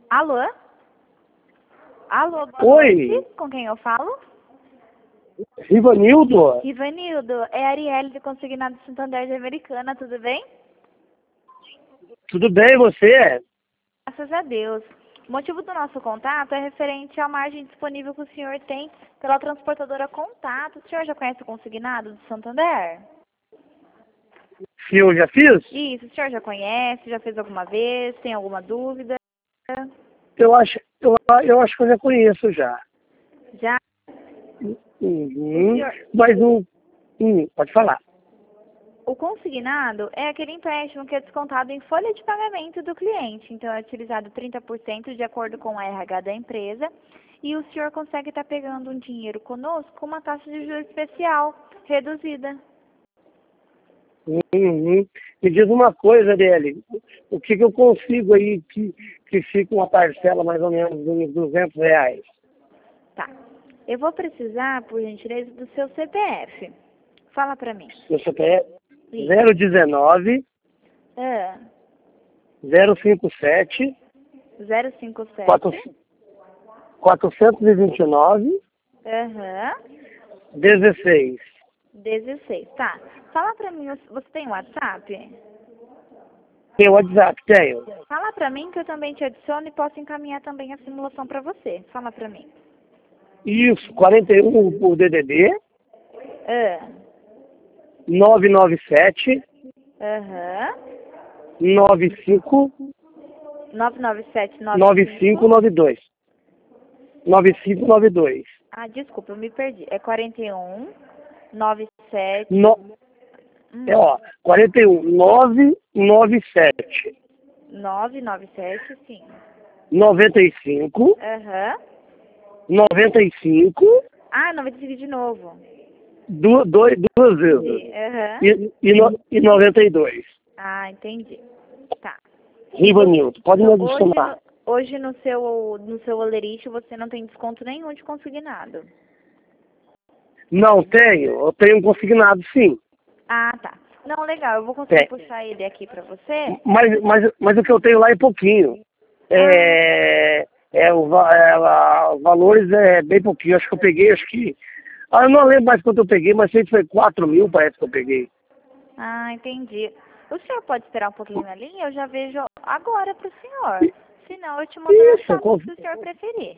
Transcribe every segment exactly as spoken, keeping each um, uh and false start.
Alô? Alô, boa Oi. noite. Com quem eu falo? Rivanildo? Ivanildo, é a Arielle do Consignado Santander de Americana, tudo bem? Tudo bem, você? Graças a Deus. O motivo do nosso contato é referente à margem disponível que o senhor tem pela transportadora Contato. O senhor já conhece o Consignado do Santander? Se eu já fiz? Isso, o senhor já conhece, já fez alguma vez, tem alguma dúvida? Eu acho, eu, eu acho que eu já conheço já. Já? Uhum. senhor- Mas o... Hum, pode falar. O consignado é aquele empréstimo que é descontado em folha de pagamento do cliente. Então, é utilizado trinta por cento de acordo com o R H da empresa. E o senhor consegue estar pegando um dinheiro conosco com uma taxa de juros especial, reduzida. Uhum. Me diz uma coisa, dele. O que, que eu consigo aí que, que fica uma parcela mais ou menos de uns duzentos reais? Tá. Eu vou precisar, por gentileza, do seu C P F. Fala pra mim. Meu C P F Isso. zero dezenove, Ah, zero cinquenta e sete, zero cinco sete. quatrocentos e vinte e nove, Aham. dezesseis. dezesseis. Tá. Fala pra mim, você tem WhatsApp? Tem o WhatsApp? Tenho. Fala pra mim que eu também te adiciono e posso encaminhar também a simulação pra você. Fala pra mim. Isso, quarenta e um por D D D, Ah, nove nove sete, Aham. nove cinco, nove nove sete nove nove cinco nove dois. nove cinco nove dois. Ah, desculpa, eu me perdi. É quarenta e um, nove sete. No, Hum, é, ó, quarenta e um, nove nove sete, nove nove sete, sim. noventa e cinco, Aham. noventa e cinco, Ah, noventa e cinco de novo. du, dois, duas vezes. Sim, Aham. E, e, no, e noventa e dois. Ah, entendi. Tá. Rivanildo, pode me Então, hoje, adicionar. no, hoje no seu no seu olerite você não tem desconto nenhum de consignado. Não tenho, eu tenho um consignado sim. Ah, tá. Não, legal. Eu vou conseguir É. puxar ele aqui pra você. Mas, mas, mas o que eu tenho lá é pouquinho. É, é, o, va- é, a- os valores é bem pouquinho. Acho que eu peguei, acho que. Ah, eu não lembro mais quanto eu peguei, mas sei que foi quatro mil, parece que eu peguei. Ah, entendi. O senhor pode esperar um pouquinho na linha? Eu já vejo agora pro senhor. Se não, eu te mando no Isso, WhatsApp cons- se o senhor preferir.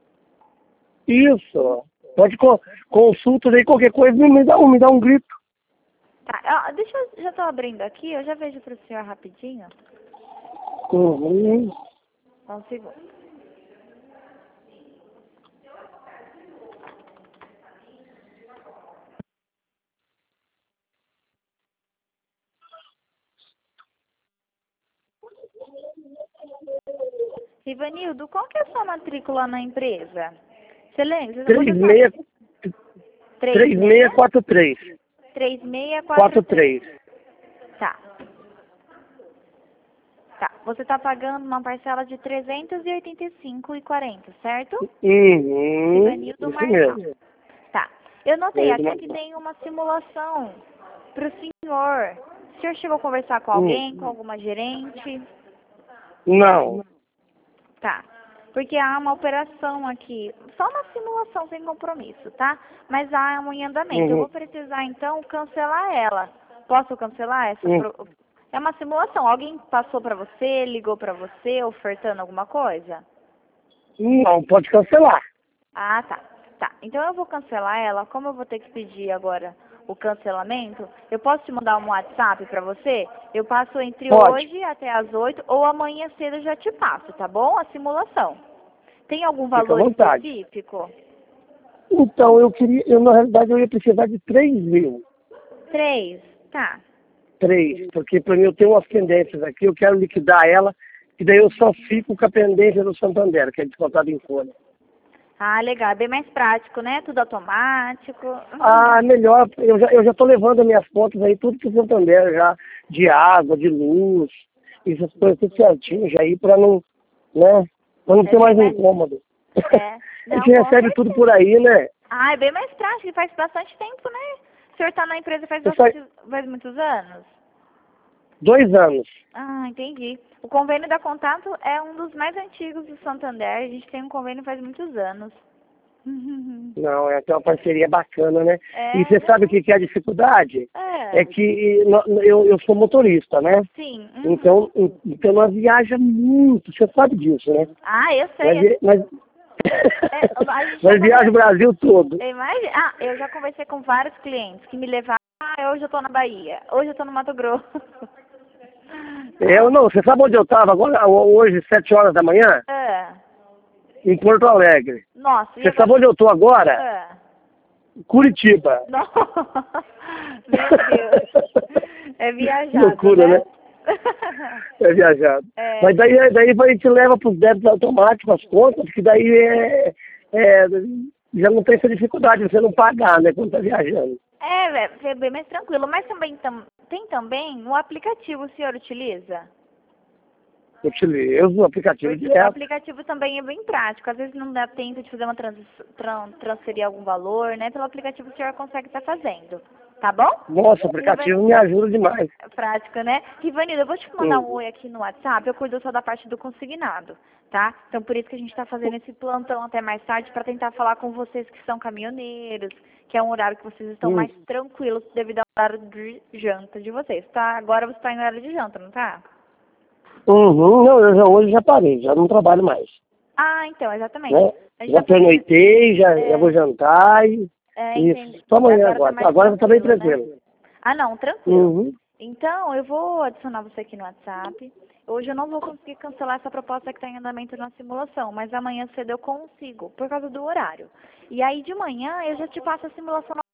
isso. Pode co- consulta aí, qualquer coisa, me dá, um- me dá um grito. Tá, ó, deixa eu, já tô abrindo aqui, eu já vejo pro senhor rapidinho. Uhum. Só um segundo. Ivanildo, qual que é a sua matrícula na empresa? Você lembra? Você três sabe? seis três seis quatro três. três seis quatro quatro três. três. Tá. Tá. Você tá pagando uma parcela de trezentos e oitenta e cinco reais e quarenta centavos, certo? Uhum. Ivanildo Isso Marçal. mesmo. Tá. Eu notei Ivanildo aqui que Marçal. tem uma simulação pro senhor. O senhor chegou a conversar com Hum. alguém, com alguma gerente? Não. Tá. Porque há uma operação aqui, só uma simulação sem compromisso, tá? Mas há um em andamento. Eu Uhum. vou precisar, então, cancelar ela. Posso cancelar essa? Hum. pro- É uma simulação. Alguém passou pra você, ligou pra você, ofertando alguma coisa? Não, pode cancelar. Ah, tá. Tá. Então eu vou cancelar ela. Como eu vou ter que pedir agora o cancelamento, eu posso te mandar um WhatsApp pra você? Eu passo entre Pode. hoje até as oito ou amanhã cedo eu já te passo, tá bom? A simulação. Tem algum Fica à valor vontade. específico? Então, eu queria, eu na realidade eu ia precisar de três mil. Três. Tá. Três, porque para mim eu tenho umas pendências aqui, eu quero liquidar ela, e daí eu só fico com a pendência do Santander, que é descontado em folha. Ah, legal. É bem mais prático, né? Tudo automático. Ah, melhor, eu já, eu já tô levando as minhas contas aí, tudo pro Santander já, de água, de luz, essas coisas tudo certinho já aí para não, né, para não É ter mais bem mais- incômodo. É. A Não, gente com recebe tudo certeza. por aí, né? Ah, é bem mais prático. Faz bastante tempo, né? O senhor tá na empresa faz, Eu só- bastante, faz muitos anos? Dois anos. Ah, entendi. O convênio da Contato é um dos mais antigos do Santander. A gente tem um convênio faz muitos anos. Não, é até uma parceria bacana, né? É, E você sabe o que que é a dificuldade? é. É que no- eu, eu sou motorista, né? Sim. Uhum. Então, então nós viaja muito, você sabe disso, né? Ah, eu sei. Nós, vi- nós, É, a gente nós já viajamos o Brasil todo. Eu imagino. Ah, eu já conversei com vários clientes que me levaram. Ah, hoje eu tô na Bahia. Hoje eu tô no Mato Grosso. Eu não, você sabe onde eu estava agora, hoje, sete horas da manhã? É. Em Porto Alegre. Nossa. e Você agora- sabe onde eu estou agora? É. Curitiba. Não. Meu Deus. É viajado, Loucura, né? né? É viajado. É. Mas daí, daí a gente leva para os débitos automáticos as contas, que daí é, é, já não tem essa dificuldade de você não pagar, né, quando está viajando. É, vé, é bem mais tranquilo. Mas também tam, tem também um aplicativo, o senhor utiliza? Eu utilizo o aplicativo Porque o direto. aplicativo também é bem prático. Às vezes não dá tempo de fazer uma trans, tran, transferir algum valor, né? Pelo aplicativo o senhor consegue estar fazendo. Tá bom? Nossa, o aplicativo me ajuda demais. É prático, né? Rivanildo, eu vou te mandar Hum. um oi aqui no WhatsApp. Eu cuido só da parte do consignado, tá? Então por isso que a gente está fazendo esse plantão até mais tarde para tentar falar com vocês que são caminhoneiros, que é um horário que vocês estão Hum. mais tranquilos devido ao horário de janta de vocês, tá? Agora você está em horário de janta, não tá? Uhum, não, eu já, hoje já parei, já não trabalho mais. Ah, então, exatamente. Né? A gente Já tá fazendo- pernoitei, já, É. já vou jantar e É, isso. entendi. Só amanhã Agora tá agora. mais Agora eu tô bem tranquilo, né? tranquilo. Ah, não, tranquilo. Uhum. Então, eu vou adicionar você aqui no WhatsApp. Hoje eu não vou conseguir cancelar essa proposta que está em andamento na simulação, mas amanhã cedo eu consigo, por causa do horário. E aí de manhã eu já te passo a simulação